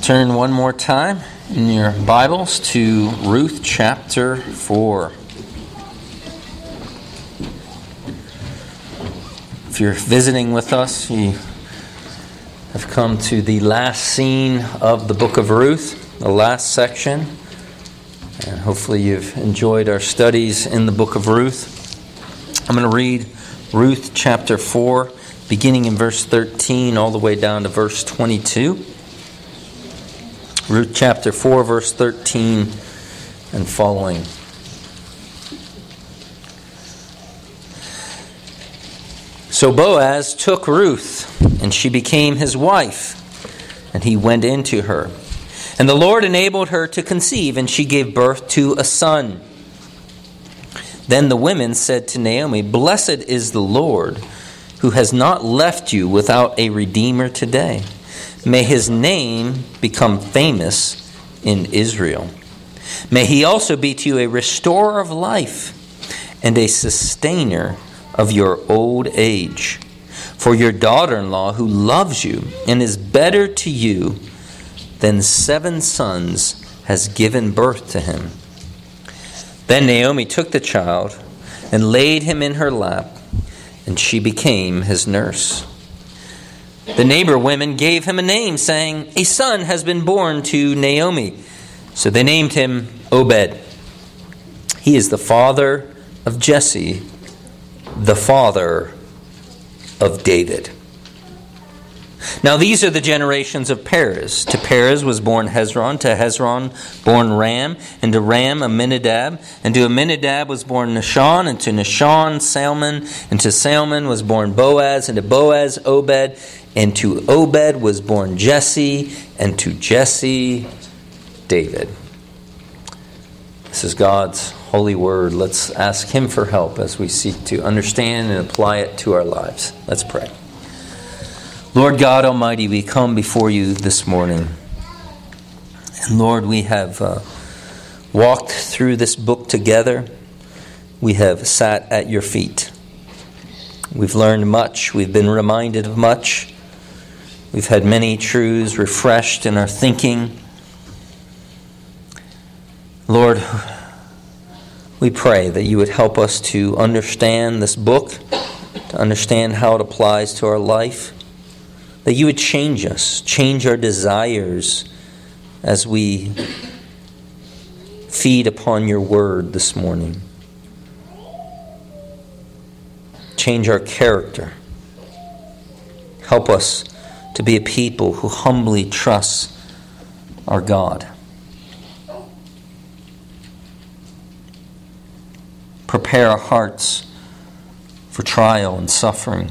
Turn one more time in your Bibles to Ruth chapter 4. If you're visiting with us, you have come to the last scene of the book of Ruth, the last section. And hopefully you've enjoyed our studies in the book of Ruth. I'm going to read Ruth chapter 4, beginning in verse 13 all the way down to verse 22. Ruth chapter 4, verse 13 and following. So Boaz took Ruth, and she became his wife, and he went into her. And the Lord enabled her to conceive, and she gave birth to a son. Then the women said to Naomi, "Blessed is the Lord, who has not left you without a redeemer today. May his name become famous in Israel. May he also be to you a restorer of life and a sustainer of your old age. For your daughter-in-law, who loves you and is better to you than 7 sons, has given birth to him." Then Naomi took the child and laid him in her lap, and she became his nurse. The neighbor women gave him a name, saying, "A son has been born to Naomi." So they named him Obed. He is the father of Jesse, the father of David. Now these are the generations of Perez. To Perez was born Hezron, to Hezron born Ram, and to Ram Amminadab, and to Amminadab was born Nahshon, and to Nahshon Salmon, and to Salmon was born Boaz, and to Boaz Obed, and to Obed was born Jesse, and to Jesse David. This is God's holy word. Let's ask him for help as we seek to understand and apply it to our lives. Let's pray. Lord God Almighty, we come before you this morning. And Lord, we have walked through this book together. We have sat at your feet. We've learned much. We've been reminded of much. We've had many truths refreshed in our thinking. Lord, we pray that you would help us to understand this book, to understand how it applies to our life, that you would change us, change our desires as we feed upon your word this morning. Change our character. Help us to be a people who humbly trust our God. Prepare our hearts for trial and suffering,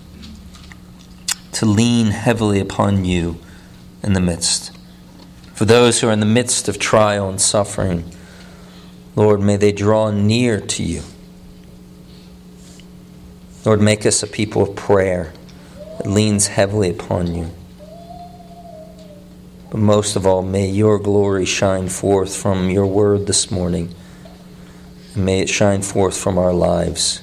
to lean heavily upon you in the midst. For those who are in the midst of trial and suffering, Lord, may they draw near to you. Lord, make us a people of prayer that leans heavily upon you. But most of all, may your glory shine forth from your word this morning. And may it shine forth from our lives.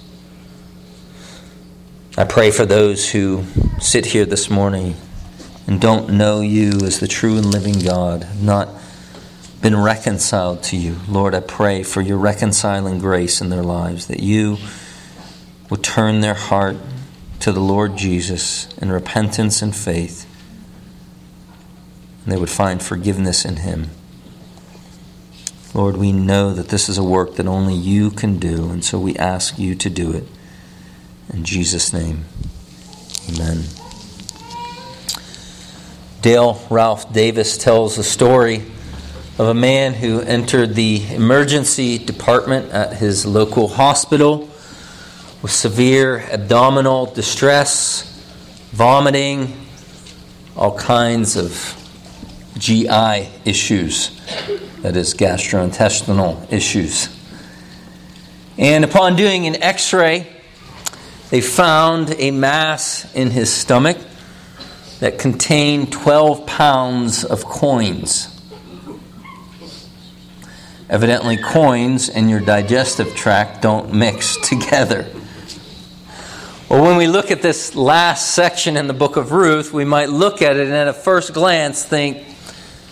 I pray for those who sit here this morning and don't know you as the true and living God, have not been reconciled to you. Lord, I pray for your reconciling grace in their lives, that you would turn their heart to the Lord Jesus in repentance and faith, and they would find forgiveness in him. Lord, we know that this is a work that only you can do, and so we ask you to do it. In Jesus' name, amen. Dale Ralph Davis tells the story of a man who entered the emergency department at his local hospital with severe abdominal distress, vomiting, all kinds of GI issues, that is, gastrointestinal issues. And upon doing an x-ray, they found a mass in his stomach that contained 12 pounds of coins. Evidently, coins and your digestive tract don't mix together. Well, when we look at this last section in the book of Ruth, we might look at it and at a first glance think,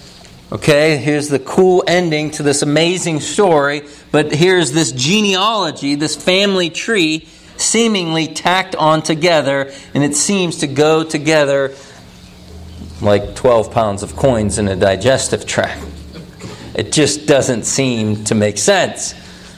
Okay, here's the cool ending to this amazing story, but here's this genealogy, this family tree, seemingly tacked on together, and it seems to go together like 12 pounds of coins in a digestive tract. It just doesn't seem to make sense.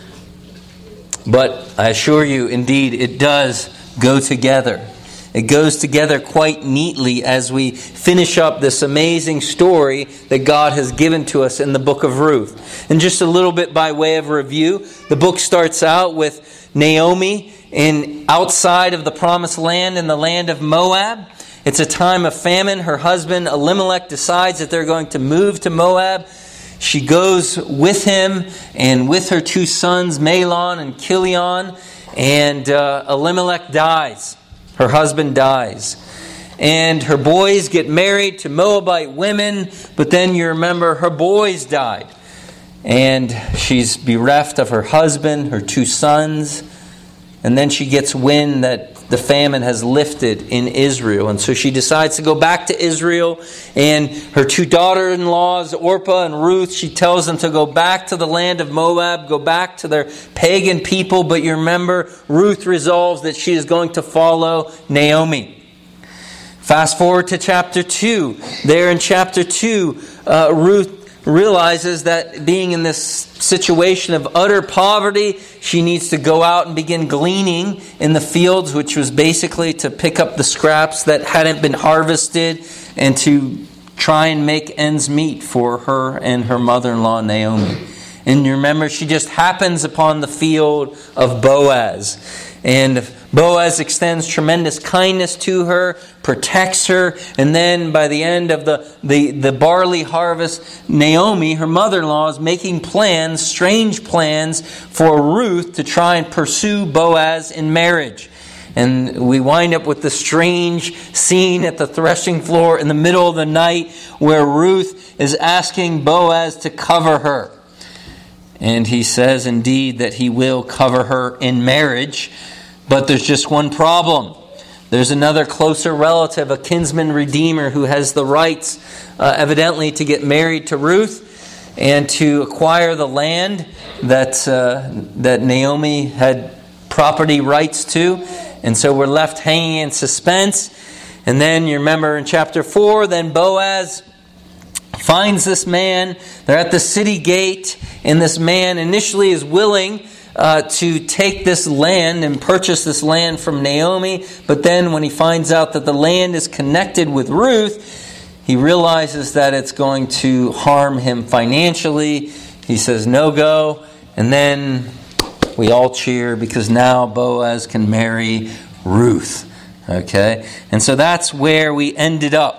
But I assure you, indeed, it does go together. It goes together quite neatly as we finish up this amazing story that God has given to us in the book of Ruth. And just a little bit by way of review, the book starts out with Naomi outside of the promised land in the land of Moab. It's a time of famine. Her husband Elimelech decides that they're going to move to Moab. She goes with him and with her two sons, Mahlon and Chilion, and Elimelech dies. Her husband dies. And her boys get married to Moabite women, but then you remember her boys died. And she's bereft of her husband, her two sons, and then she gets wind that the famine has lifted in Israel. And so she decides to go back to Israel. And her two daughter-in-laws, Orpah and Ruth, she tells them to go back to the land of Moab, go back to their pagan people. But you remember, Ruth resolves that she is going to follow Naomi. Fast forward to chapter 2. There in chapter 2, Ruth realizes that being in this situation of utter poverty, she needs to go out and begin gleaning in the fields, which was basically to pick up the scraps that hadn't been harvested and to try and make ends meet for her and her mother-in-law Naomi. And you remember, she just happens upon the field of Boaz. And Boaz extends tremendous kindness to her, protects her, and then by the end of the barley harvest, Naomi, her mother-in-law, is making plans, strange plans, for Ruth to try and pursue Boaz in marriage. And we wind up with the strange scene at the threshing floor in the middle of the night where Ruth is asking Boaz to cover her. And he says indeed that he will cover her in marriage. But there's just one problem. There's another closer relative, a kinsman redeemer, who has the rights, evidently, to get married to Ruth and to acquire the land that Naomi had property rights to. And so we're left hanging in suspense. And then you remember in chapter 4, then Boaz finds this man. They're at the city gate, and this man initially is willing to take this land and purchase this land from Naomi. But then when he finds out that the land is connected with Ruth, he realizes that it's going to harm him financially. He says, no go. And then we all cheer because now Boaz can marry Ruth. Okay? And so that's where we ended up.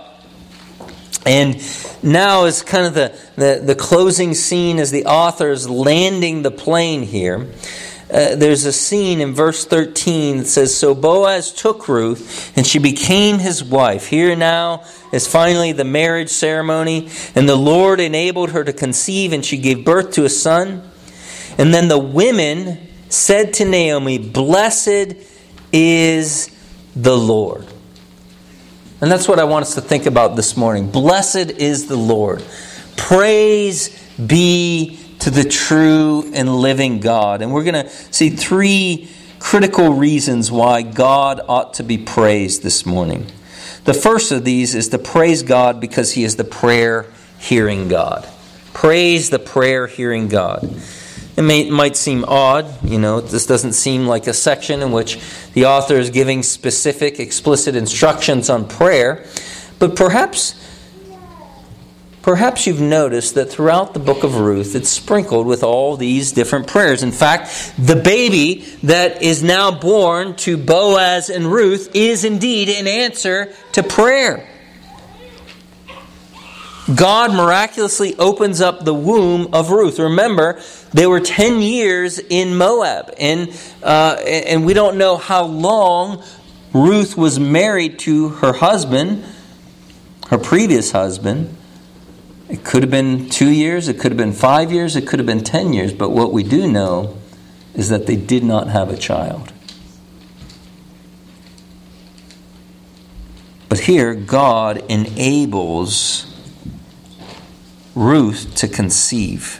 And now is kind of the closing scene as the author is landing the plane here. There's a scene in verse 13 that says, so Boaz took Ruth, and she became his wife. Here now is finally the marriage ceremony. And the Lord enabled her to conceive, and she gave birth to a son. And then the women said to Naomi, blessed is the Lord. And that's what I want us to think about this morning. Blessed is the Lord. Praise be to the true and living God. And we're going to see 3 critical reasons why God ought to be praised this morning. The first of these is to praise God because He is the prayer-hearing God. Praise the prayer-hearing God. It might seem odd, this doesn't seem like a section in which the author is giving specific, explicit instructions on prayer. But perhaps you've noticed that throughout the book of Ruth, it's sprinkled with all these different prayers. In fact, the baby that is now born to Boaz and Ruth is indeed an answer to prayer. God miraculously opens up the womb of Ruth. Remember, they were 10 years in Moab. And we don't know how long Ruth was married to her husband, her previous husband. It could have been 2 years, it could have been 5 years, it could have been 10 years. But what we do know is that they did not have a child. But here, God enables Ruth to conceive.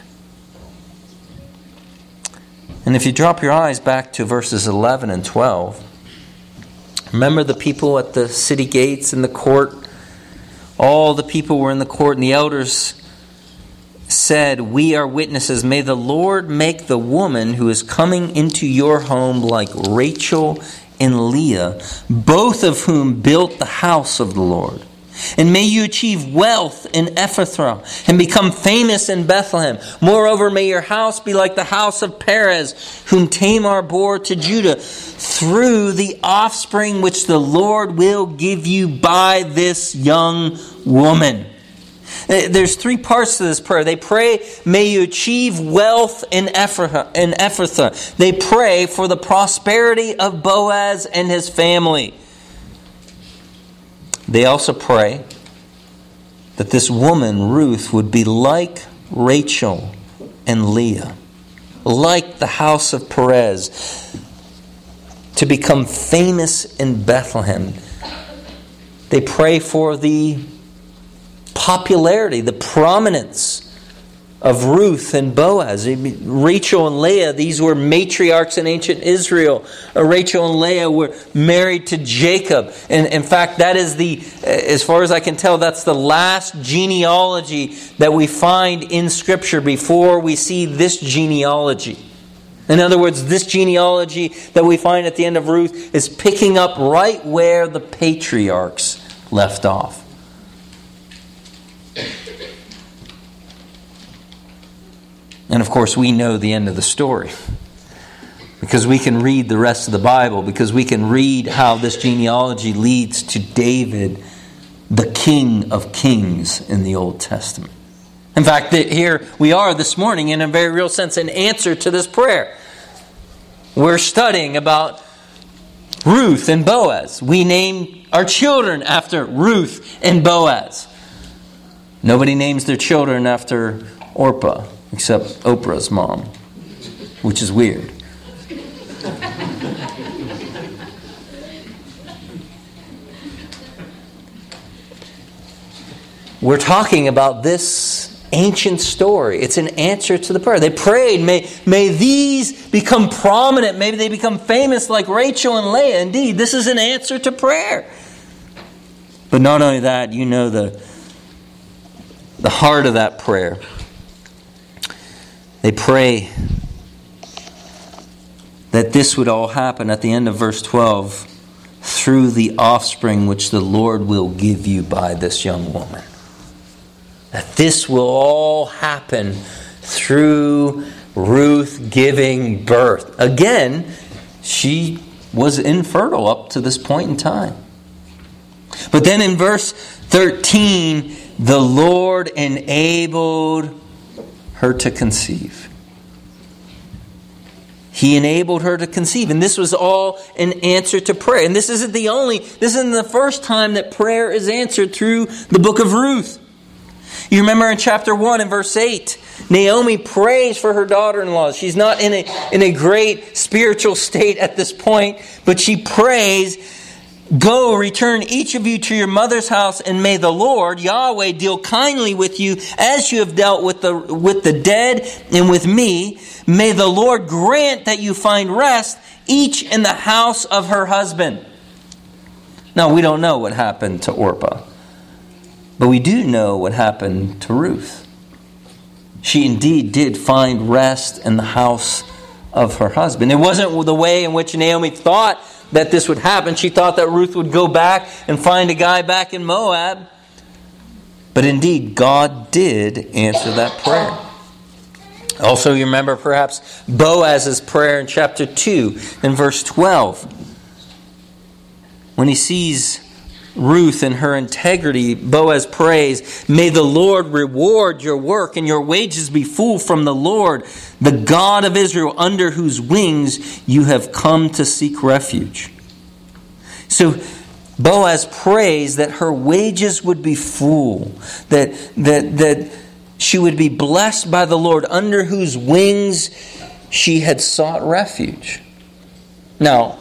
And if you drop your eyes back to verses 11 and 12, remember the people at the city gates in the court? All the people were in the court, and the elders said, "We are witnesses. May the Lord make the woman who is coming into your home like Rachel and Leah, both of whom built the house of the Lord. And may you achieve wealth in Ephrathah and become famous in Bethlehem. Moreover, may your house be like the house of Perez, whom Tamar bore to Judah, through the offspring which the Lord will give you by this young woman." There's three parts to this prayer. They pray, may you achieve wealth in Ephrathah. They pray for the prosperity of Boaz and his family. They also pray that this woman, Ruth, would be like Rachel and Leah, like the house of Perez, to become famous in Bethlehem. They pray for the popularity, the prominence of Ruth and Boaz. Rachel and Leah, these were matriarchs in ancient Israel. Rachel and Leah were married to Jacob. And in fact, that is as far as I can tell, that's the last genealogy that we find in Scripture before we see this genealogy. In other words, this genealogy that we find at the end of Ruth is picking up right where the patriarchs left off. And of course, we know the end of the story, because we can read the rest of the Bible, because we can read how this genealogy leads to David, the King of Kings in the Old Testament. In fact, here we are this morning, in a very real sense, an answer to this prayer. We're studying about Ruth and Boaz. We named our children after Ruth and Boaz. Nobody names their children after Orpah, except Oprah's mom, which is weird. We're talking about this ancient story. It's an answer to the prayer. They prayed, may these become prominent. Maybe they become famous like Rachel and Leah. Indeed, this is an answer to prayer. But not only that, you know the heart of that prayer. They pray that this would all happen at the end of verse 12, through the offspring which the Lord will give you by this young woman. That this will all happen through Ruth giving birth. Again, she was infertile up to this point in time. But then in verse 13, the Lord enabled her to conceive. He enabled her to conceive. And this was all an answer to prayer. And this isn't the first time that prayer is answered through the book of Ruth. You remember in chapter 1 and verse 8, Naomi prays for her daughter-in-law. She's not in a great spiritual state at this point, but she prays, "Go, return each of you to your mother's house, and may the Lord, Yahweh, deal kindly with you as you have dealt with the dead and with me. May the Lord grant that you find rest, each in the house of her husband." Now, we don't know what happened to Orpah, but we do know what happened to Ruth. She indeed did find rest in the house of her husband. It wasn't the way in which Naomi thought that this would happen. She thought that Ruth would go back and find a guy back in Moab. But indeed, God did answer that prayer. Also, you remember perhaps Boaz's prayer in chapter 2 and verse 12. When he sees Ruth and her integrity, Boaz prays, "May the Lord reward your work and your wages be full from the Lord, the God of Israel, under whose wings you have come to seek refuge." So Boaz prays that her wages would be full, that she would be blessed by the Lord, under whose wings she had sought refuge. Now,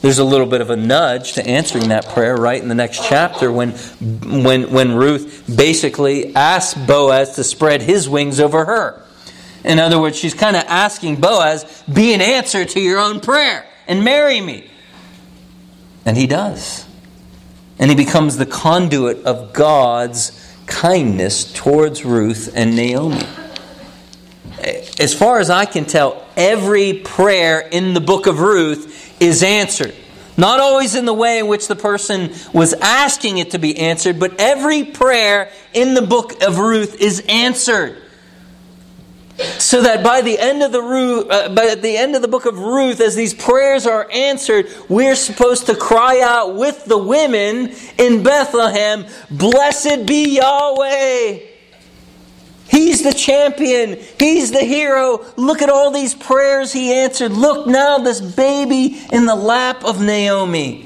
There's a little bit of a nudge to answering that prayer right in the next chapter when Ruth basically asks Boaz to spread his wings over her. In other words, she's kind of asking Boaz, be an answer to your own prayer and marry me. And he does. And he becomes the conduit of God's kindness towards Ruth and Naomi. As far as I can tell, every prayer in the book of Ruth is answered. Not always in the way in which the person was asking it to be answered, but every prayer in the book of Ruth is answered. So that by the end of the book of Ruth, as these prayers are answered, we're supposed to cry out with the women in Bethlehem, "Blessed be Yahweh! He's the champion. He's the hero. Look at all these prayers he answered. Look now, this baby in the lap of Naomi."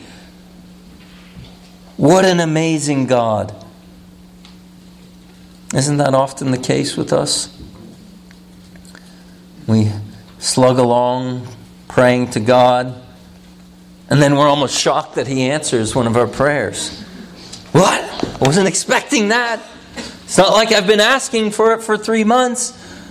What an amazing God. Isn't that often the case with us? We slug along praying to God, and then we're almost shocked that He answers one of our prayers. What? I wasn't expecting that. It's not like I've been asking for it for 3 months.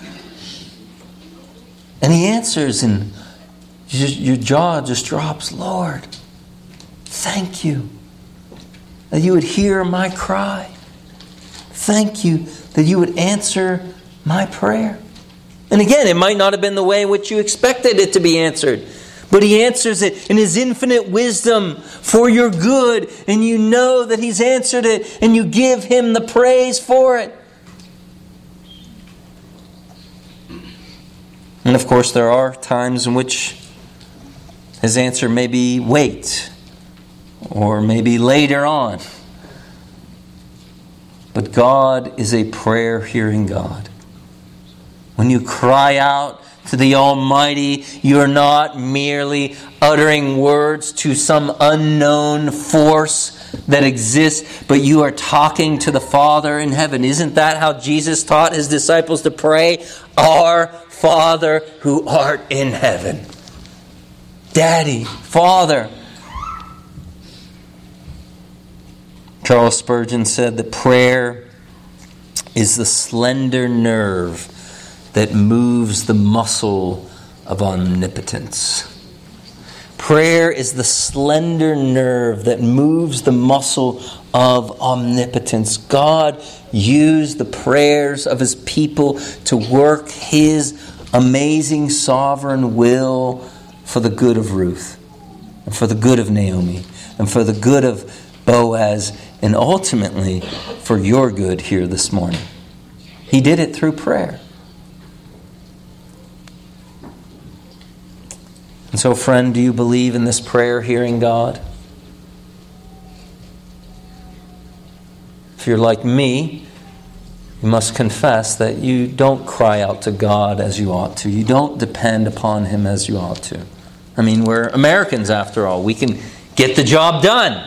And He answers, and your jaw just drops. Lord, thank you that you would hear my cry. Thank you that you would answer my prayer. And again, it might not have been the way in which you expected it to be answered. But He answers it in His infinite wisdom for your good. And you know that He's answered it. And you give Him the praise for it. And of course, there are times in which His answer may be wait. Or maybe later on. But God is a prayer-hearing God. When you cry out to the Almighty, you're not merely uttering words to some unknown force that exists, but you are talking to the Father in heaven. Isn't that how Jesus taught His disciples to pray? Our Father who art in heaven. Daddy, Father. Charles Spurgeon said that prayer is the slender nerve that moves the muscle of omnipotence. Prayer is the slender nerve that moves the muscle of omnipotence. God used the prayers of His people to work His amazing sovereign will for the good of Ruth, and for the good of Naomi, and for the good of Boaz, and ultimately for your good here this morning. He did it through prayer. And so, friend, do you believe in this prayer-hearing God? If you're like me, you must confess that you don't cry out to God as you ought to. You don't depend upon Him as you ought to. I mean, we're Americans after all. We can get the job done.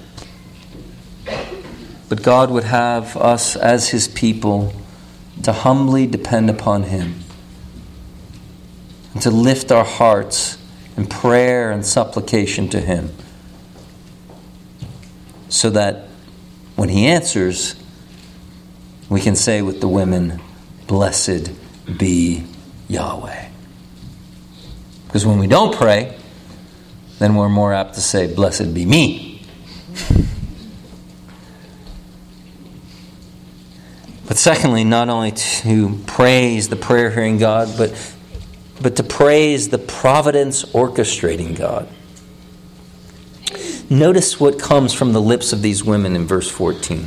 But God would have us as His people to humbly depend upon Him. And to lift our hearts in prayer and supplication to Him, so that when He answers, we can say with the women, "Blessed be Yahweh." Because when we don't pray, then we're more apt to say, "Blessed be me." But secondly, not only to praise the prayer-hearing God, but to praise the providence orchestrating God. Notice what comes from the lips of these women in verse 14.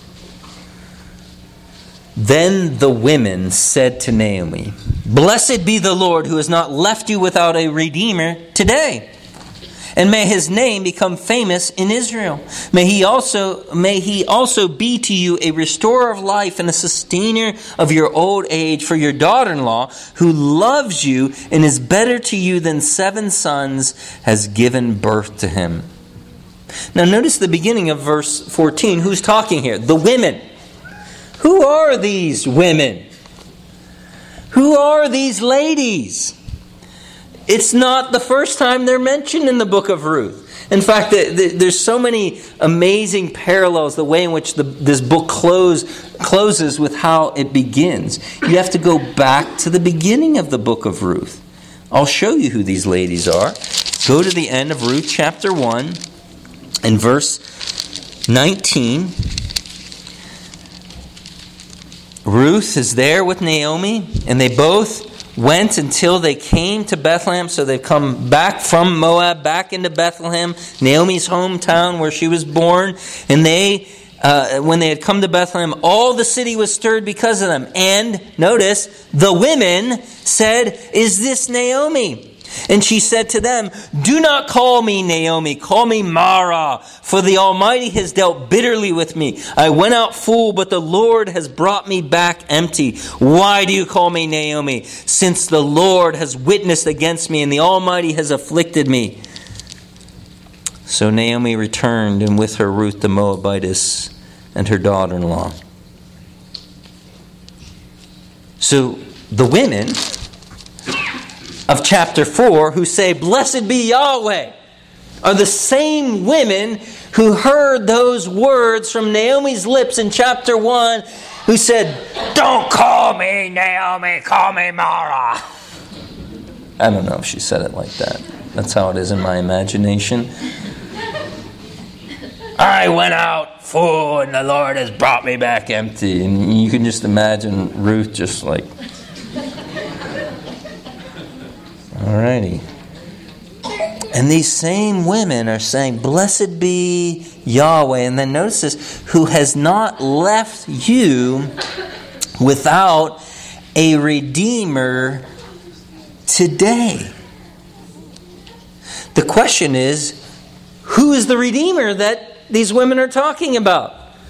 Then the women said to Naomi, "Blessed be the Lord who has not left you without a redeemer today. And may His name become famous in Israel. May He also be to you a restorer of life and a sustainer of your old age. For your daughter-in-law, who loves you and is better to you than 7 sons, has given birth to him." Now notice the beginning of verse 14. Who's talking here? The women. Who are these women? Who are these ladies? it's not the first time they're mentioned in the book of Ruth. In fact, there's so many amazing parallels, the way in which this book closes with how it begins. You have to go back to the beginning of the book of Ruth. I'll show you who these ladies are. Go to the end of Ruth chapter 1 and verse 19. Ruth is there with Naomi, and they both went until they came to Bethlehem. So they've come back from Moab, back into Bethlehem, Naomi's hometown where she was born. And when they had come to Bethlehem, all the city was stirred because of them. And, notice, the women said, "Is this Naomi?" And she said to them, "Do not call me Naomi, call me Mara, for the Almighty has dealt bitterly with me. I went out full, but the Lord has brought me back empty. Why do you call me Naomi? Since the Lord has witnessed against me, and the Almighty has afflicted me." So Naomi returned, and with her Ruth the Moabitess and her daughter-in-law. So the women of chapter 4 who say, "Blessed be Yahweh," are the same women who heard those words from Naomi's lips in chapter 1, who said, "Don't call me Naomi, call me Mara." I don't know if she said it like that. That's how it is in my imagination. "I went out full and the Lord has brought me back empty." And you can just imagine Ruth just like, alrighty. And these same women are saying, "Blessed be Yahweh." And then notice this, "who has not left you without a redeemer today." The question is, who is the redeemer that these women are talking about?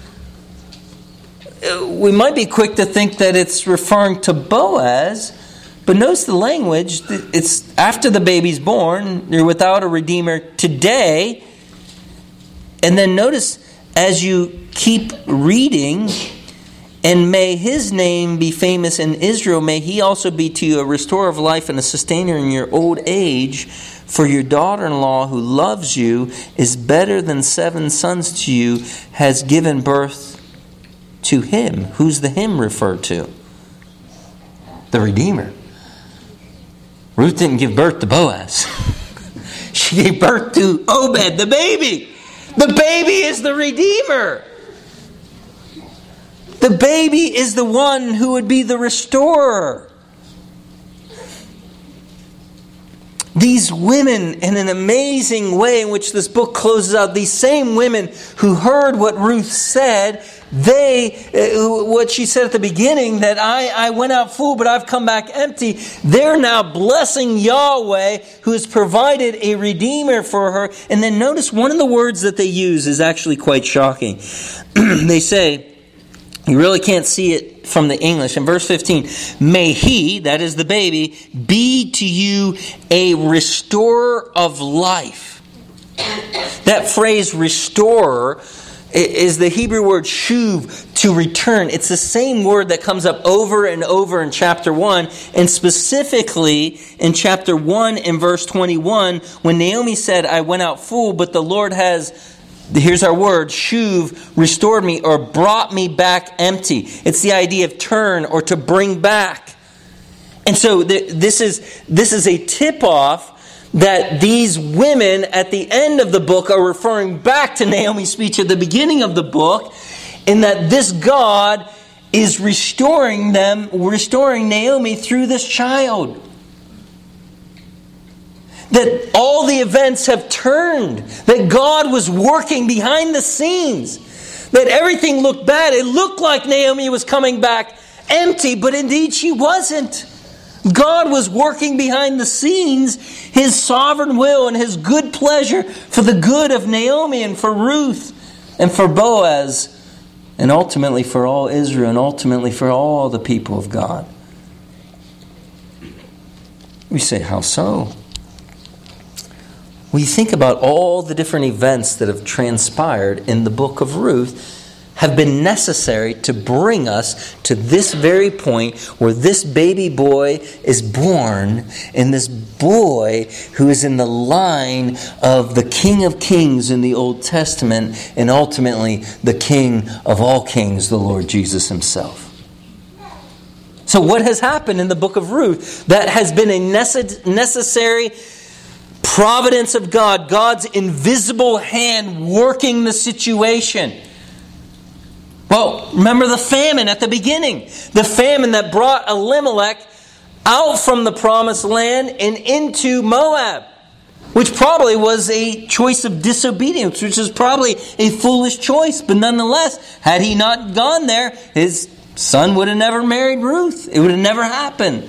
We might be quick to think that it's referring to Boaz. But notice the language. It's after the baby's born. You're without a redeemer today. And then notice as you keep reading, "And may his name be famous in Israel. May he also be to you a restorer of life and a sustainer in your old age. For your daughter-in-law who loves you is better than 7 sons to you, has given birth to him." Who's the him referred to? The Redeemer. Ruth didn't give birth to Boaz. She gave birth to Obed, the baby. The baby is the Redeemer. The baby is the one who would be the restorer. These women, in an amazing way in which this book closes out, these same women who heard what Ruth said, what she said at the beginning, that I went out full, but I've come back empty. They're now blessing Yahweh, who has provided a redeemer for her. And then notice one of the words that they use is actually quite shocking. They say, you really can't see it from the English. In verse 15, "May he," that is the baby, "be to you a restorer of life." That phrase, restorer, is the Hebrew word shuv, to return. It's the same word that comes up over and over in chapter 1, and specifically in chapter 1 in verse 21, when Naomi said, "I went out full, but the Lord has," here's our word, shuv, "restored me," or brought me back empty. It's the idea of turn or to bring back. And so this is a tip-off that these women at the end of the book are referring back to Naomi's speech at the beginning of the book, in that this God is restoring Naomi through this child. That all the events have turned. That God was working behind the scenes. That everything looked bad. It looked like Naomi was coming back empty, but indeed she wasn't. God was working behind the scenes, His sovereign will and His good pleasure for the good of Naomi and for Ruth and for Boaz and ultimately for all Israel and ultimately for all the people of God. We say, how so? We think about all the different events that have transpired in the book of Ruth. have been necessary to bring us to this very point where this baby boy is born, and this boy who is in the line of the King of Kings in the Old Testament, and ultimately the King of all kings, the Lord Jesus himself. So what has happened in the book of Ruth that has been a necessary providence of God, God's invisible hand working the situation? Well, remember the famine at the beginning. The famine that brought Elimelech out from the promised land and into Moab, which probably was a choice of disobedience, which is probably a foolish choice. But nonetheless, had he not gone there, his son would have never married Ruth. It would have never happened.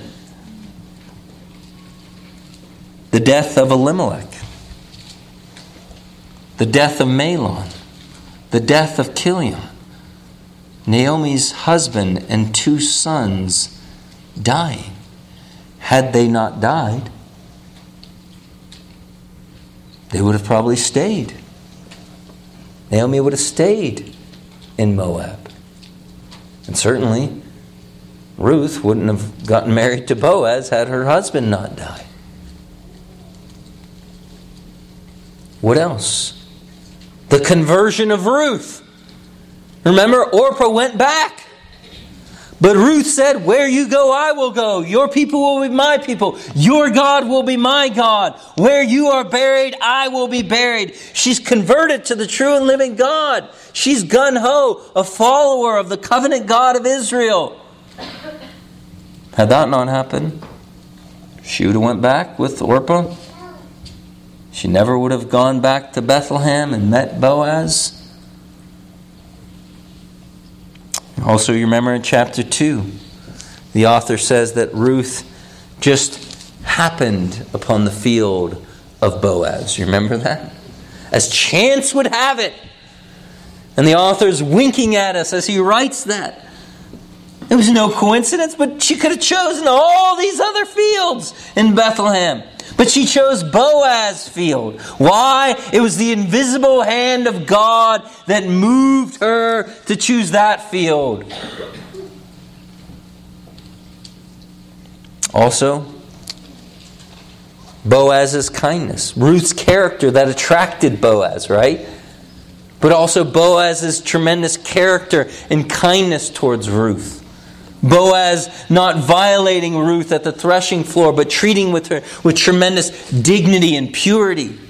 The death of Elimelech. The death of Mahlon. The death of Chilion. Naomi's husband and 2 sons dying. Had they not died, they would have probably stayed. Naomi would have stayed in Moab. And certainly, Ruth wouldn't have gotten married to Boaz had her husband not died. What else? The conversion of Ruth. Remember, Orpah went back. But Ruth said, where you go, I will go. Your people will be my people. Your God will be my God. Where you are buried, I will be buried. She's converted to the true and living God. She's gung-ho, a follower of the covenant God of Israel. Had that not happened, she would have went back with Orpah. She never would have gone back to Bethlehem and met Boaz. Also, you remember in chapter 2, the author says that Ruth just happened upon the field of Boaz. You remember that? As chance would have it. And the author's winking at us as he writes that. It was no coincidence, but she could have chosen all these other fields in Bethlehem. But she chose Boaz's field. Why? It was the invisible hand of God that moved her to choose that field. Also, Boaz's kindness. Ruth's character that attracted Boaz, right? But also Boaz's tremendous character and kindness towards Ruth. Boaz not violating Ruth at the threshing floor, but treating with her with tremendous dignity and purity.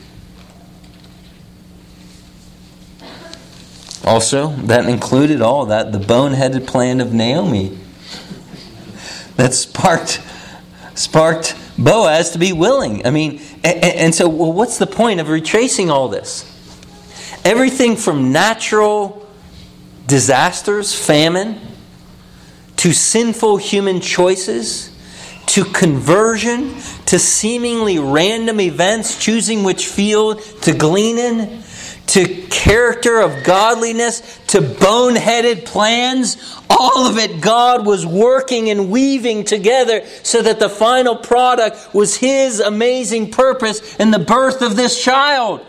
Also, that included all that, the boneheaded plan of Naomi that sparked Boaz to be willing. I mean, and so, well, what's the point of retracing all this? Everything from natural disasters, famine, to sinful human choices, to conversion, to seemingly random events, choosing which field to glean in, to character of godliness, to boneheaded plans. All of it God was working and weaving together so that the final product was His amazing purpose in the birth of this child.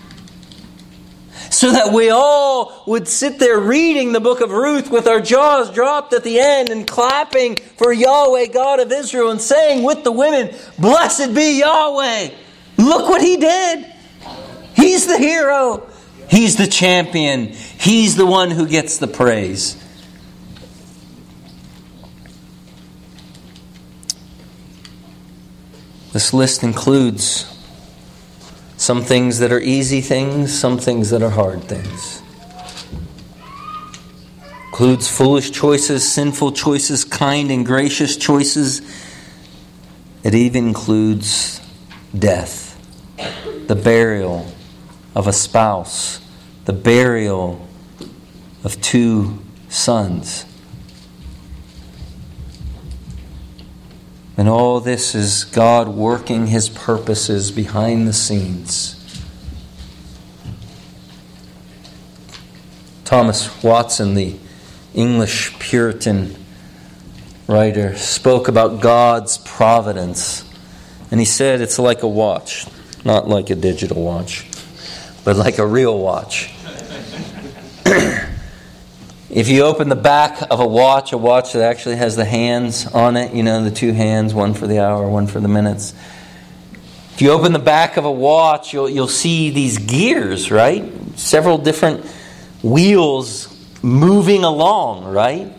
So that we all would sit there reading the book of Ruth with our jaws dropped at the end and clapping for Yahweh, God of Israel, and saying with the women, "Blessed be Yahweh." Look what He did. He's the hero. He's the champion. He's the one who gets the praise. This list includes some things that are easy things, some things that are hard things. Includes foolish choices, sinful choices, kind and gracious choices. It even includes death, the burial of a spouse, the burial of 2 sons. And all this is God working His purposes behind the scenes. Thomas Watson, the English Puritan writer, spoke about God's providence. And he said it's like a watch. Not like a digital watch, but like a real watch. If you open the back of a watch that actually has the hands on it, the two hands, one for the hour, one for the minutes. If you open the back of a watch, you'll see these gears, right? Several different wheels moving along, right?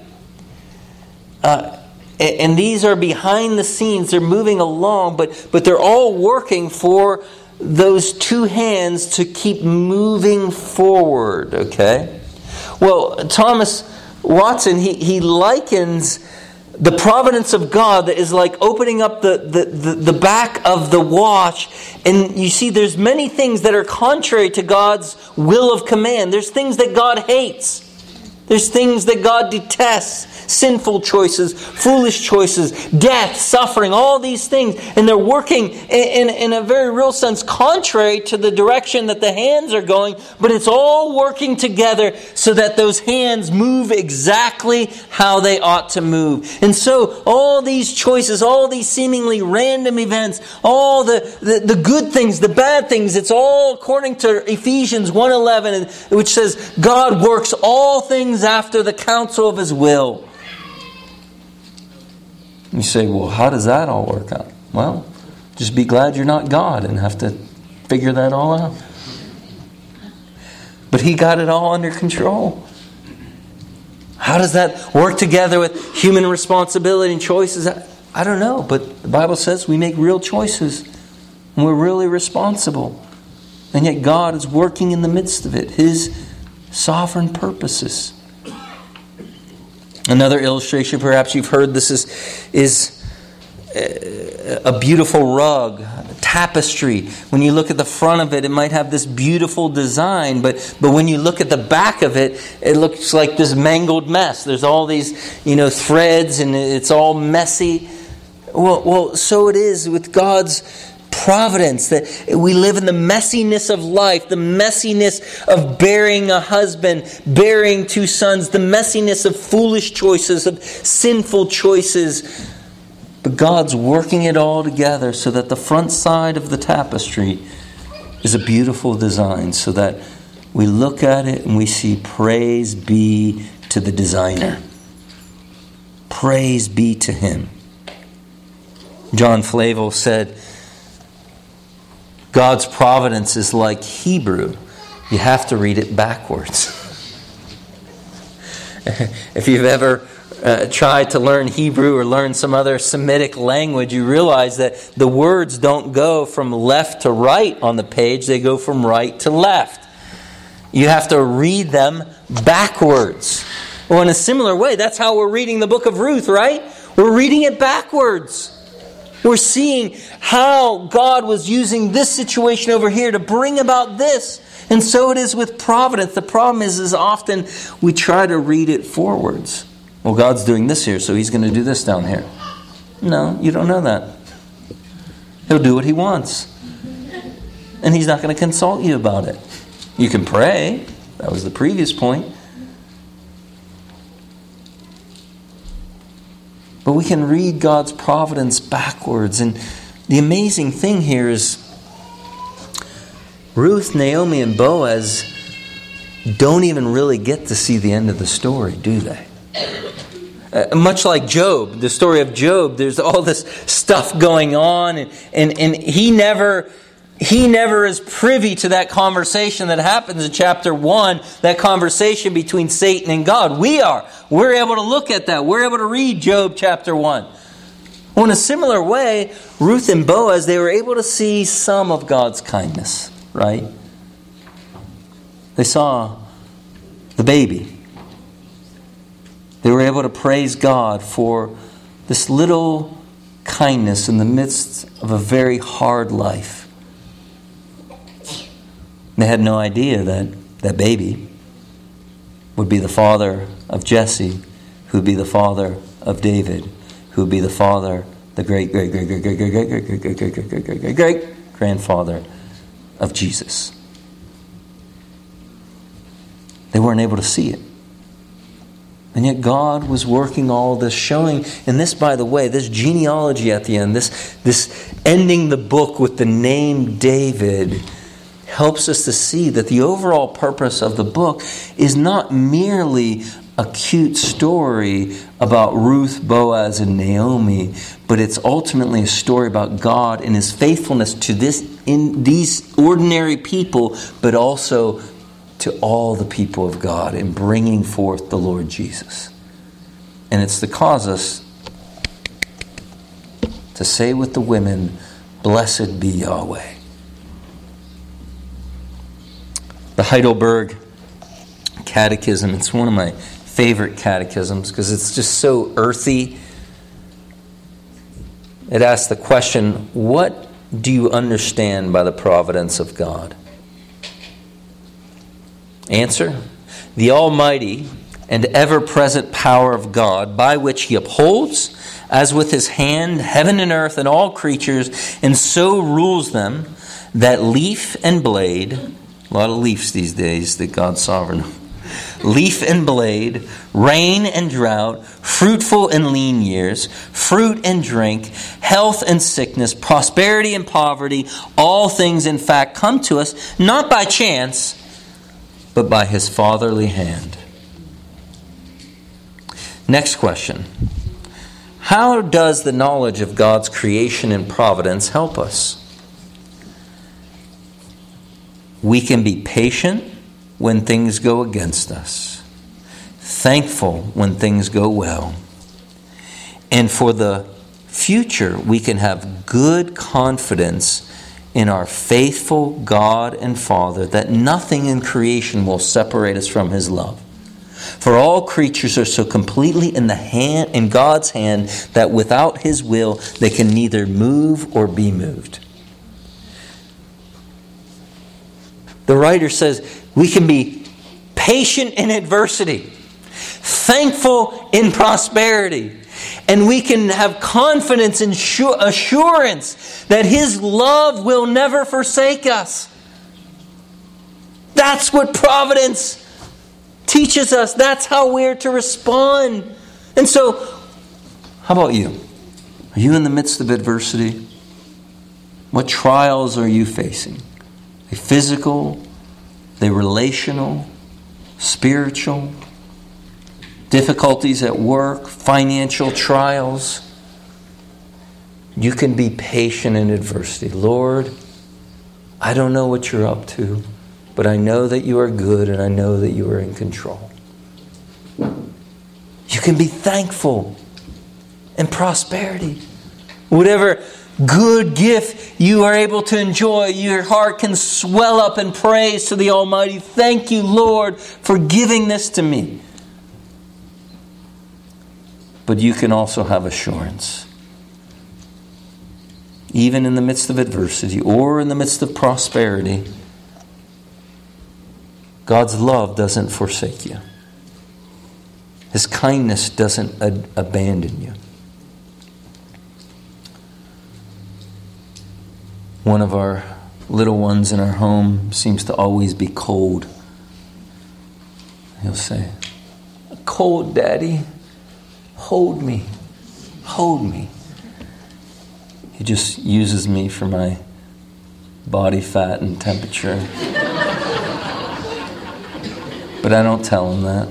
And these are behind the scenes. They're moving along, but they're all working for those two hands to keep moving forward, okay? Well, Thomas Watson, he likens the providence of God that is like opening up the back of the watch. And you see, there's many things that are contrary to God's will of command. There's things that God hates. There's things that God detests. Sinful choices, foolish choices, death, suffering, all these things. And they're working in a very real sense contrary to the direction that the hands are going. But it's all working together so that those hands move exactly how they ought to move. And so all these choices, all these seemingly random events, all the good things, the bad things, it's all according to Ephesians 1:11, which says God works all things after the counsel of His will. You say, well, how does that all work out? Well, just be glad you're not God and have to figure that all out. But He got it all under control. How does that work together with human responsibility and choices? I don't know, but the Bible says we make real choices and we're really responsible. And yet God is working in the midst of it, His sovereign purposes. Another illustration, perhaps you've heard this, is a beautiful rug, a tapestry. When you look at the front of it, it might have this beautiful design, but when you look at the back of it, it looks like this mangled mess. There's all these, threads, and it's all messy. Well, so it is with God's providence, that we live in the messiness of life, the messiness of bearing a husband, bearing two sons, the messiness of foolish choices, of sinful choices. But God's working it all together so that the front side of the tapestry is a beautiful design, so that we look at it and we see praise be to the designer. Praise be to Him. John Flavel said, God's providence is like Hebrew. You have to read it backwards. If you've ever tried to learn Hebrew or learn some other Semitic language, you realize that the words don't go from left to right on the page. They go from right to left. You have to read them backwards. Well, in a similar way, that's how we're reading the book of Ruth, right? We're reading it backwards. We're seeing how God was using this situation over here to bring about this. And so it is with providence. The problem is often we try to read it forwards. Well, God's doing this here, so He's going to do this down here. No, you don't know that. He'll do what He wants. And He's not going to consult you about it. You can pray. That was the previous point. But we can read God's providence backwards. And the amazing thing here is Ruth, Naomi, and Boaz don't even really get to see the end of the story, do they? Much like Job, the story of Job, there's all this stuff going on, and he never is privy to that conversation that happens in chapter 1, that conversation between Satan and God. We are. We're able to look at that. We're able to read Job chapter 1. Well, in a similar way, Ruth and Boaz, they were able to see some of God's kindness, right? They saw the baby. They were able to praise God for this little kindness in the midst of a very hard life. They had no idea that that baby would be the father of Jesse, who would be the father of David, who would be the father, the great grandfather of Jesus. They weren't able to see it. And yet God was working all this, showing, and this, by the way, this genealogy at the end, this ending the book with the name David, helps us to see that the overall purpose of the book is not merely a cute story about Ruth, Boaz, and Naomi, but it's ultimately a story about God and His faithfulness to these ordinary people, but also to all the people of God in bringing forth the Lord Jesus. And it's to cause us to say with the women, "Blessed be Yahweh." The Heidelberg Catechism, it's one of my favorite catechisms because it's just so earthy. It asks the question, what do you understand by the providence of God? Answer, the almighty and ever-present power of God, by which He upholds, as with His hand, heaven and earth and all creatures, and so rules them, that leaf and blade, a lot of leaves these days that God's sovereign, leaf and blade, rain and drought, fruitful and lean years, fruit and drink, health and sickness, prosperity and poverty, all things in fact come to us, not by chance, but by His fatherly hand. Next question. How does the knowledge of God's creation and providence help us? We can be patient when things go against us, thankful when things go well, and for the future we can have good confidence in our faithful God and Father that nothing in creation will separate us from His love. For all creatures are so completely in God's hand that without His will they can neither move or be moved. The writer says we can be patient in adversity, thankful in prosperity, and we can have confidence and assurance that His love will never forsake us. That's what providence teaches us. That's how we're to respond. And so, how about you? Are you in the midst of adversity? What trials are you facing? Are they physical? Are they relational? Spiritual? Difficulties at work? Financial trials? You can be patient in adversity. Lord, I don't know what you're up to, but I know that you are good and I know that you are in control. You can be thankful in prosperity. Whatever good gift you are able to enjoy, your heart can swell up in praise to the Almighty. Thank you, Lord, for giving this to me. But you can also have assurance. Even in the midst of adversity or in the midst of prosperity, God's love doesn't forsake you. His kindness doesn't abandon you. One of our little ones in our home seems to always be cold. He'll say, "Cold, Daddy. Hold me. Hold me." He just uses me for my body fat and temperature. But I don't tell him that.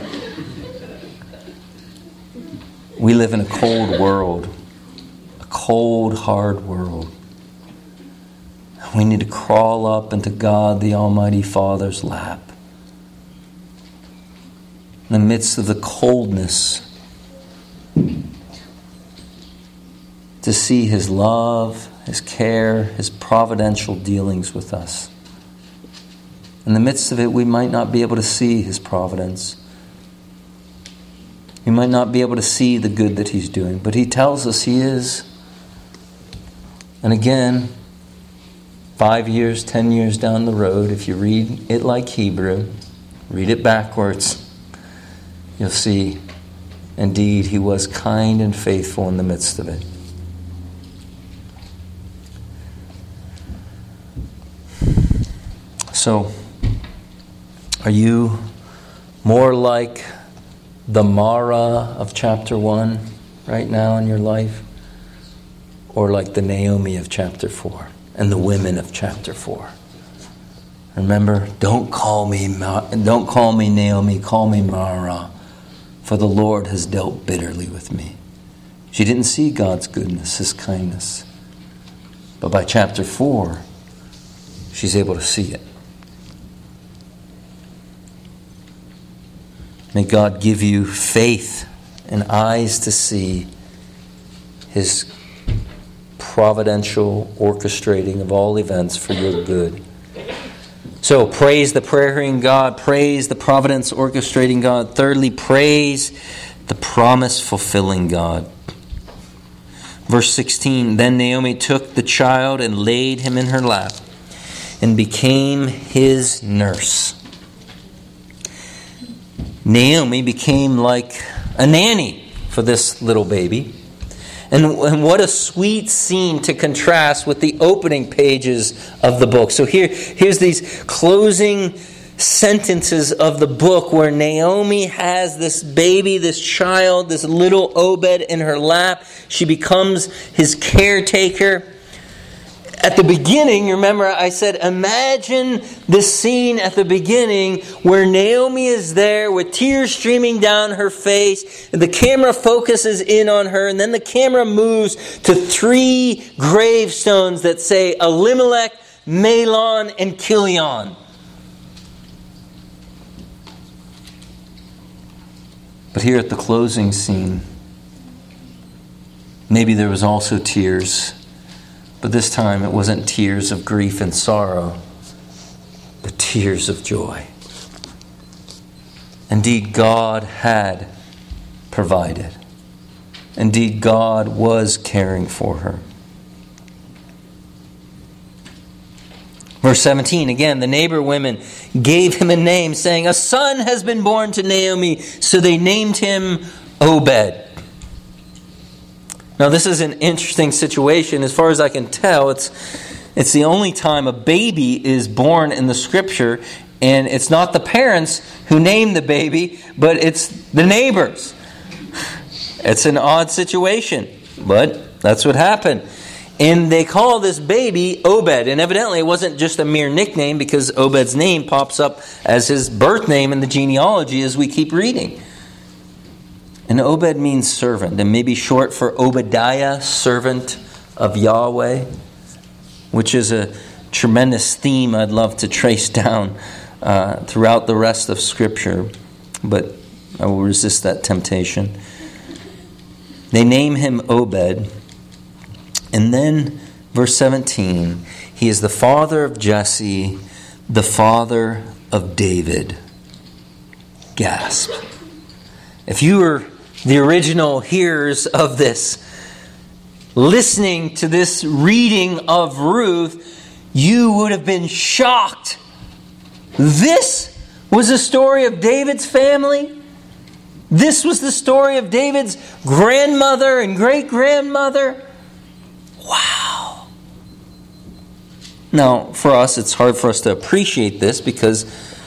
We live in a cold world. A cold, hard world. We need to crawl up into God, the Almighty Father's lap. In the midst of the coldness, to see His love, His care, His providential dealings with us. In the midst of it, we might not be able to see His providence. We might not be able to see the good that He's doing, but He tells us He is. And again, 5 years, 10 years down the road, if you read it like Hebrew, read it backwards, you'll see, indeed, He was kind and faithful in the midst of it. So, are you more like the Mara of chapter 1 right now in your life? Or like the Naomi of chapter 4 and the women of chapter 4? Remember, don't call me Naomi, call me Mara. for the Lord has dealt bitterly with me. She didn't see God's goodness, His kindness. But by chapter 4, she's able to see it. May God give you faith and eyes to see His providential orchestrating of all events for your good. So praise the prayer-hearing God. Praise the providence orchestrating God. Thirdly, praise the promise-fulfilling God. Verse 16, then Naomi took the child and laid him in her lap and became his nurse. Naomi became like a nanny for this little baby. And what a sweet scene to contrast with the opening pages of the book. So here's these closing sentences of the book where Naomi has this baby, this child, this little Obed in her lap. She becomes his caretaker. At the beginning, remember I said, imagine this scene at the beginning where Naomi is there with tears streaming down her face. And the camera focuses in on her, and then the camera moves to 3 gravestones that say Elimelech, Mahlon, and Chilion. But here at the closing scene, maybe there was also tears. But this time it wasn't tears of grief and sorrow, but tears of joy. Indeed, God had provided. Indeed, God was caring for her. Verse 17, again, the neighbor women gave him a name, saying, a son has been born to Naomi, so they named him Obed. Now, this is an interesting situation. As far as I can tell, it's the only time a baby is born in the Scripture, and it's not the parents who name the baby, but it's the neighbors. It's an odd situation, but that's what happened. And they call this baby Obed, and evidently it wasn't just a mere nickname, because Obed's name pops up as his birth name in the genealogy as we keep reading. And Obed means servant, and maybe short for Obadiah, servant of Yahweh, which is a tremendous theme I'd love to trace down throughout the rest of Scripture, but I will resist that temptation. They name him Obed, and then verse 17, he is the father of Jesse, the father of David. Gasp. If you were the original hearers of this, listening to this reading of Ruth, you would have been shocked. This was the story of David's family? This was the story of David's grandmother and great-grandmother? Wow. Now, for us, it's hard for us to appreciate this because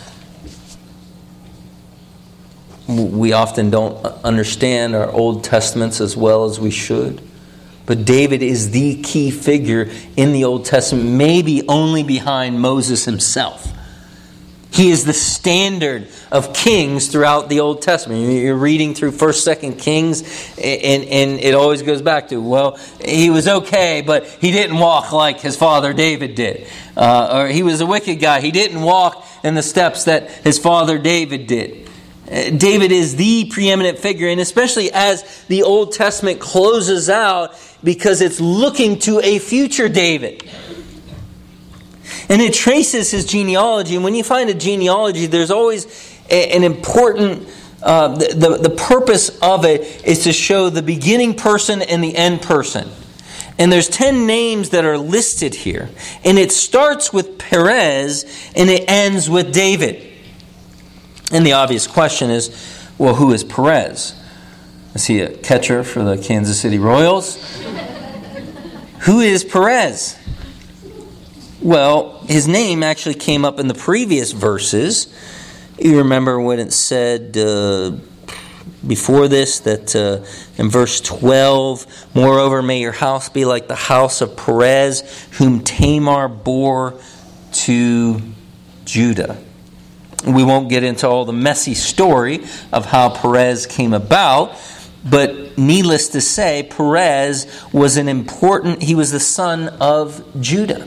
we often don't understand our Old Testaments as well as we should. But David is the key figure in the Old Testament, maybe only behind Moses himself. He is the standard of kings throughout the Old Testament. You're reading through 1st, 2nd Kings, and it always goes back to, well, he was okay, but he didn't walk like his father David did. Or he was a wicked guy. He didn't walk in the steps that his father David did. David is the preeminent figure, and especially as the Old Testament closes out, because it's looking to a future David. And it traces his genealogy. And when you find a genealogy, there's always an important... the purpose of it is to show the beginning person and the end person. And there's 10 names that are listed here. And it starts with Perez and it ends with David. And the obvious question is, well, who is Perez? Is he a catcher for the Kansas City Royals? Who is Perez? Well, his name actually came up in the previous verses. You remember when it said before this that in verse 12, moreover, may your house be like the house of Perez, whom Tamar bore to Judah. We won't get into all the messy story of how Perez came about, but needless to say, Perez was he was the son of Judah.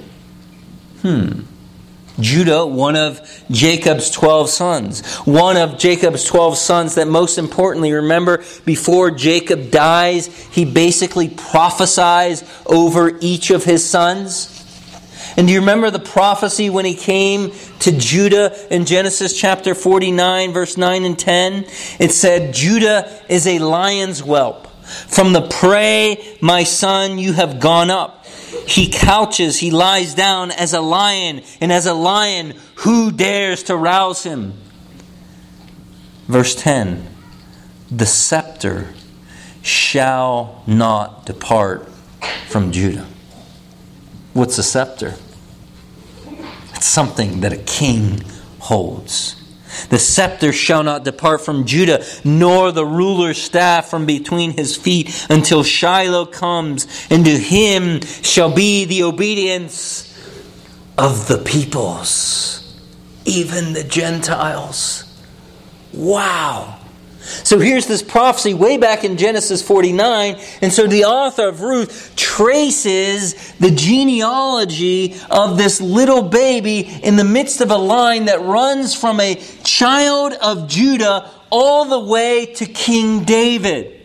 Judah, one of Jacob's 12 sons. One of Jacob's 12 sons that, most importantly, remember, before Jacob dies, he basically prophesies over each of his sons. And do you remember the prophecy when he came to Judah in Genesis chapter 49, verse 9 and 10? It said, Judah is a lion's whelp. From the prey, my son, you have gone up. He couches, he lies down as a lion, and as a lion, who dares to rouse him? Verse 10, the scepter shall not depart from Judah. What's a scepter? It's something that a king holds. The scepter shall not depart from Judah, nor the ruler's staff from between his feet, until Shiloh comes, and to him shall be the obedience of the peoples, even the Gentiles. Wow! So here's this prophecy way back in Genesis 49. And so the author of Ruth traces the genealogy of this little baby in the midst of a line that runs from a child of Judah all the way to King David.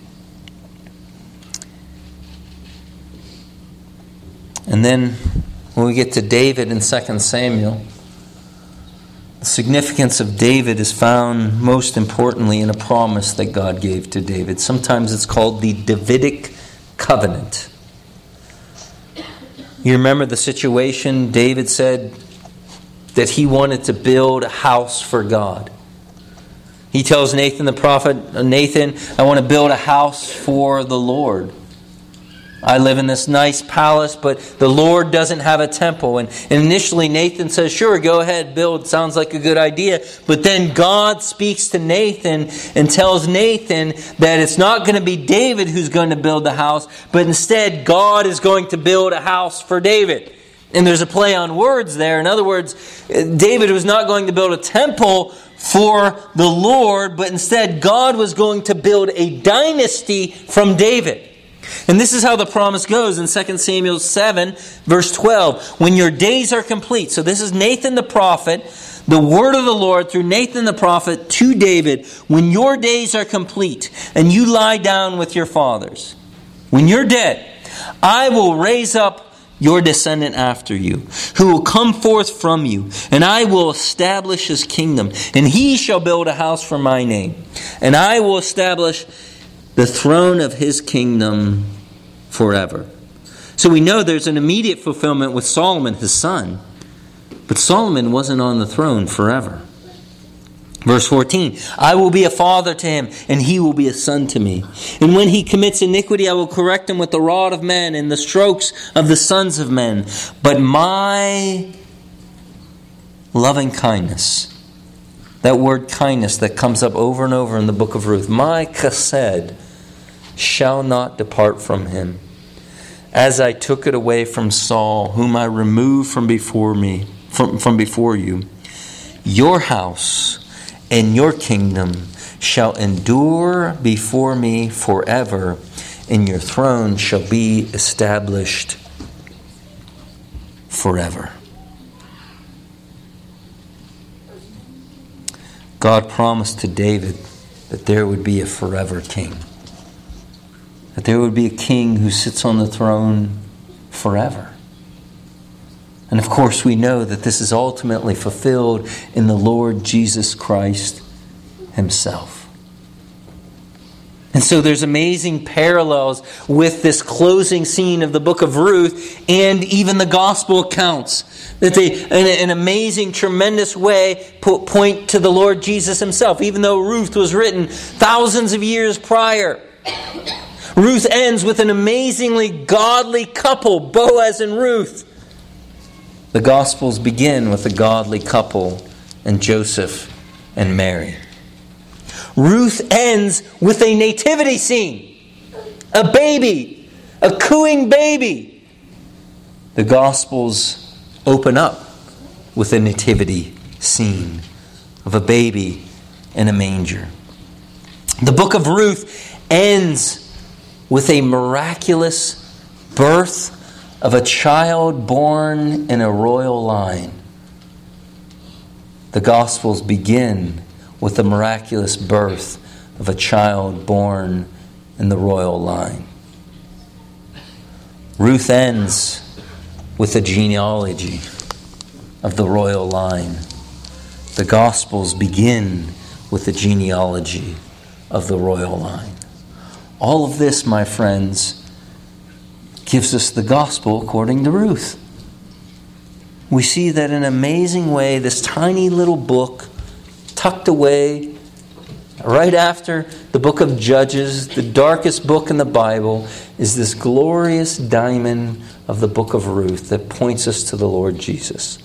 And then when we get to David in 2 Samuel, the significance of David is found most importantly in a promise that God gave to David. Sometimes it's called the Davidic covenant. You remember the situation? David said that he wanted to build a house for God. He tells Nathan the prophet, Nathan, I want to build a house for the Lord. I live in this nice palace, but the Lord doesn't have a temple. And initially Nathan says, sure, go ahead, build. Sounds like a good idea. But then God speaks to Nathan and tells Nathan that it's not going to be David who's going to build the house, but instead God is going to build a house for David. And there's a play on words there. In other words, David was not going to build a temple for the Lord, but instead God was going to build a dynasty from David. And this is how the promise goes in 2 Samuel 7, verse 12. When your days are complete. So this is Nathan the prophet, the word of the Lord through Nathan the prophet to David. When your days are complete and you lie down with your fathers, when you're dead, I will raise up your descendant after you, who will come forth from you, and I will establish his kingdom, and he shall build a house for my name, and I will establish the throne of his kingdom forever. So we know there's an immediate fulfillment with Solomon, his son. But Solomon wasn't on the throne forever. Verse 14, I will be a father to him, and he will be a son to me. And when he commits iniquity, I will correct him with the rod of men and the strokes of the sons of men. But my loving kindness, that word kindness that comes up over and over in the book of Ruth, my chesed, shall not depart from him, as I took it away from Saul, whom I removed from before you. Your house and your kingdom shall endure before me forever, and your throne shall be established forever. God promised to David that there would be a forever king. That there would be a king who sits on the throne forever. And of course we know that this is ultimately fulfilled in the Lord Jesus Christ himself. And so there's amazing parallels with this closing scene of the book of Ruth and even the gospel accounts. That they, in an amazing, tremendous way, point to the Lord Jesus himself. Even though Ruth was written thousands of years prior. Ruth ends with an amazingly godly couple, Boaz and Ruth. The Gospels begin with a godly couple and Joseph and Mary. Ruth ends with a nativity scene. A baby. A cooing baby. The Gospels open up with a nativity scene of a baby in a manger. The book of Ruth ends with a miraculous birth of a child born in a royal line. The Gospels begin with the miraculous birth of a child born in the royal line. Ruth ends with the genealogy of the royal line. The Gospels begin with the genealogy of the royal line. All of this, my friends, gives us the Gospel according to Ruth. We see that in an amazing way, this tiny little book, tucked away right after the book of Judges, the darkest book in the Bible, is this glorious diamond of the book of Ruth that points us to the Lord Jesus.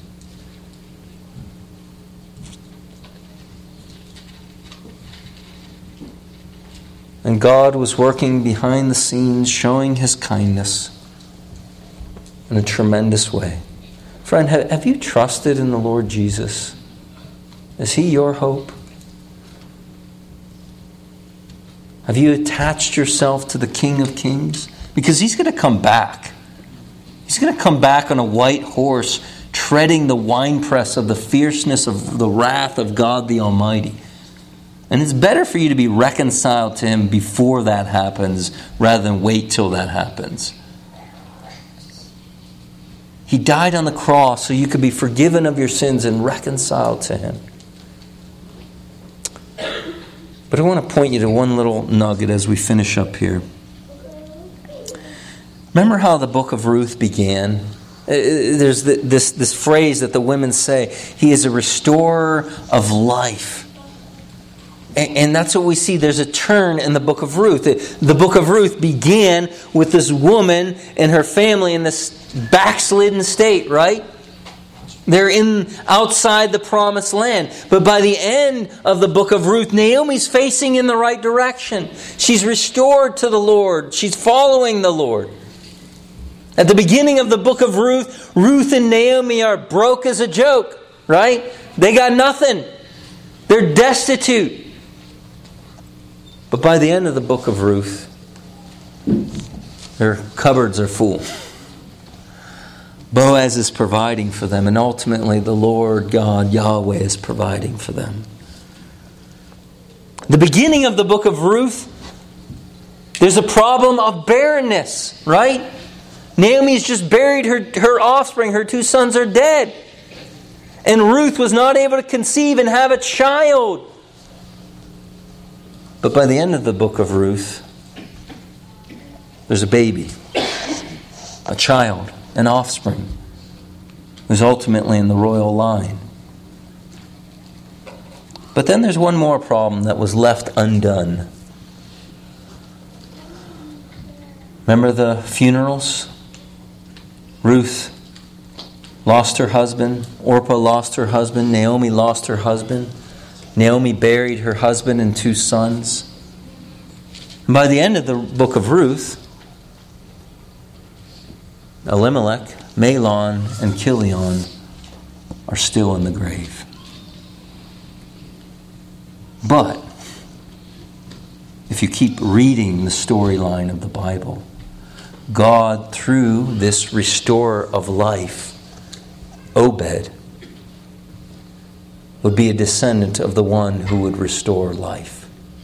And God was working behind the scenes, showing His kindness in a tremendous way. Friend, have you trusted in the Lord Jesus? Is He your hope? Have you attached yourself to the King of Kings? Because He's going to come back. He's going to come back on a white horse, treading the winepress of the fierceness of the wrath of God the Almighty. And it's better for you to be reconciled to Him before that happens rather than wait till that happens. He died on the cross so you could be forgiven of your sins and reconciled to Him. But I want to point you to one little nugget as we finish up here. Remember how the book of Ruth began? There's this phrase that the women say, He is a restorer of life. And that's what we see. There's a turn in the book of Ruth. The book of Ruth began with this woman and her family in this backslidden state, right? They're outside the promised land. But by the end of the book of Ruth, Naomi's facing in the right direction. She's restored to the Lord. She's following the Lord. At the beginning of the book of Ruth, Ruth and Naomi are broke as a joke, right? They got nothing. They're destitute. But by the end of the book of Ruth, their cupboards are full. Boaz is providing for them, and ultimately the Lord God, Yahweh, is providing for them. The beginning of the book of Ruth, there's a problem of barrenness, right? Naomi's just buried her offspring. Her 2 sons are dead. And Ruth was not able to conceive and have a child. But by the end of the book of Ruth, there's a baby, a child, an offspring, who's ultimately in the royal line. But then there's one more problem that was left undone. Remember the funerals? Ruth lost her husband. Orpah lost her husband. Naomi lost her husband. Naomi buried her husband and 2 sons. And by the end of the book of Ruth, Elimelech, Mahlon, and Chilion are still in the grave. But if you keep reading the storyline of the Bible, God, through this restorer of life, Obed, would be a descendant of the one who would restore life.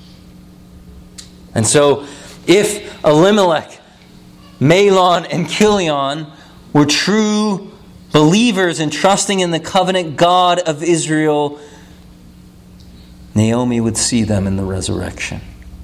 And so, if Elimelech, Mahlon, and Chilion were true believers and trusting in the covenant God of Israel, Naomi would see them in the resurrection.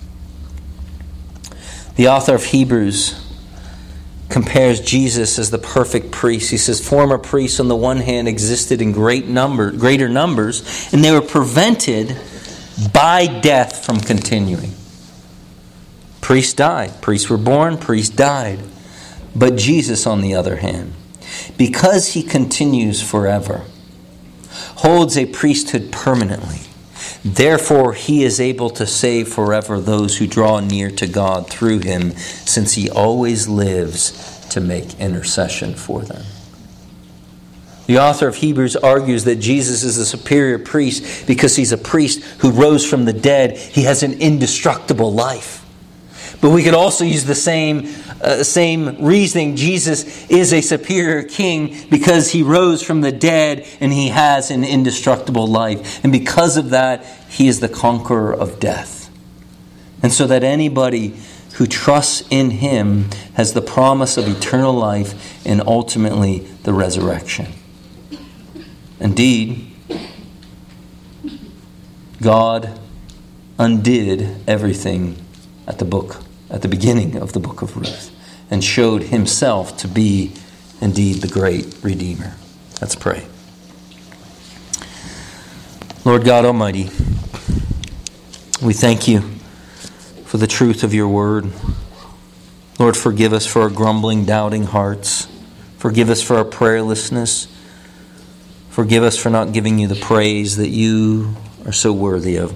The author of Hebrews compares Jesus as the perfect priest. He says former priests on the one hand existed in greater numbers, and they were prevented by death from continuing. Priests died. Priests were born. Priests died. But Jesus, on the other hand, because He continues forever, holds a priesthood permanently. Therefore, He is able to save forever those who draw near to God through Him, since He always lives to make intercession for them. The author of Hebrews argues that Jesus is a superior priest because he's a priest who rose from the dead. He has an indestructible life. But we could also use the same reasoning. Jesus is a superior king because he rose from the dead and he has an indestructible life. And because of that, he is the conqueror of death. And so that anybody who trusts in him has the promise of eternal life and ultimately the resurrection. Indeed, God undid everything at the beginning of the book of Ruth, and showed himself to be indeed the great Redeemer. Let's pray. Lord God Almighty, we thank you for the truth of your word. Lord, forgive us for our grumbling, doubting hearts. Forgive us for our prayerlessness. Forgive us for not giving you the praise that you are so worthy of.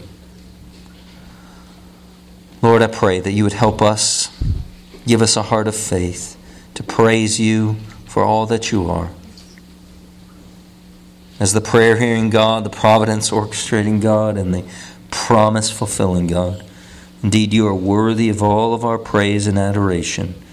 Lord, I pray that you would help us, give us a heart of faith to praise you for all that you are. As the prayer-hearing God, the providence orchestrating God, and the promise-fulfilling God. Indeed, you are worthy of all of our praise and adoration.